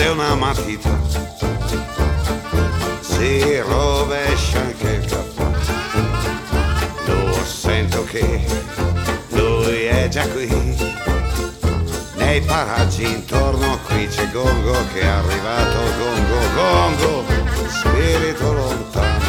una matita, si rovescia anche il capo. Lo sento che lui è già qui. Nei paraggi intorno qui c'è Gongo che è arrivato. Gongo, Gongo, spirito lontano,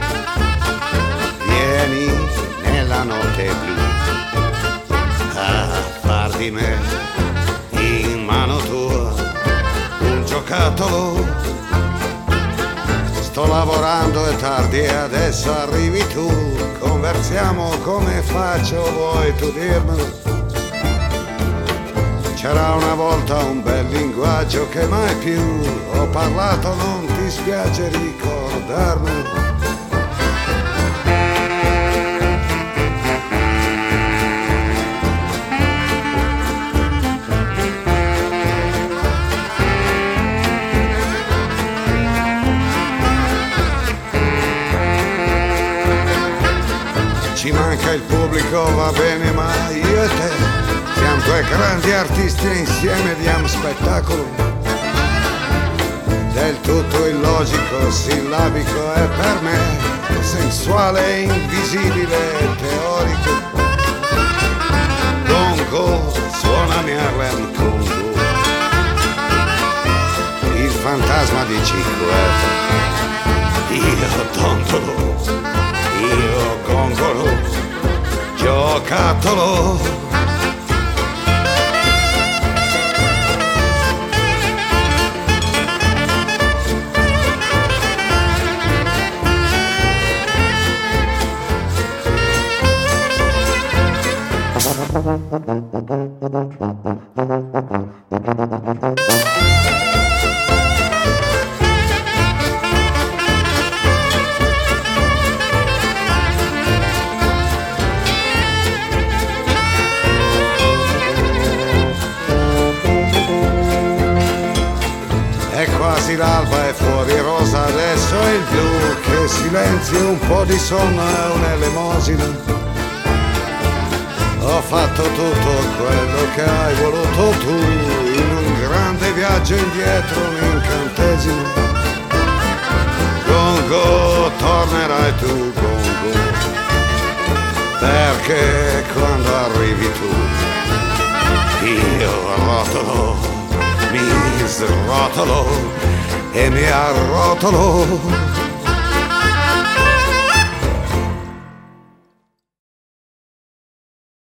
vieni nella notte blu a far di me in mano tua un giocattolo. Sto lavorando, è tardi e adesso arrivi tu. Conversiamo, come faccio, vuoi tu dirmelo? C'era una volta un bel linguaggio che mai più ho parlato, non ti spiace ricordarmelo? Ci manca il pubblico, va bene, ma io e te siamo due grandi artisti e insieme diamo spettacolo. Del tutto illogico, sillabico e per me sensuale, invisibile e teorico. Gongo, suonami Harlem Congo, il fantasma di Cinque. Io dondolo, io gongolo, giocattolo. È quasi l'alba, è fuori rosa, adesso è il blu. Che silenzio, un po' di sonno e un'elemosina. Ho fatto tutto quello che hai voluto tu, in un grande viaggio indietro, un incantesimo. Gongo, tornerai tu, Gongo, perché quando arrivi tu io rotolo, mi srotolo e mi arrotolo.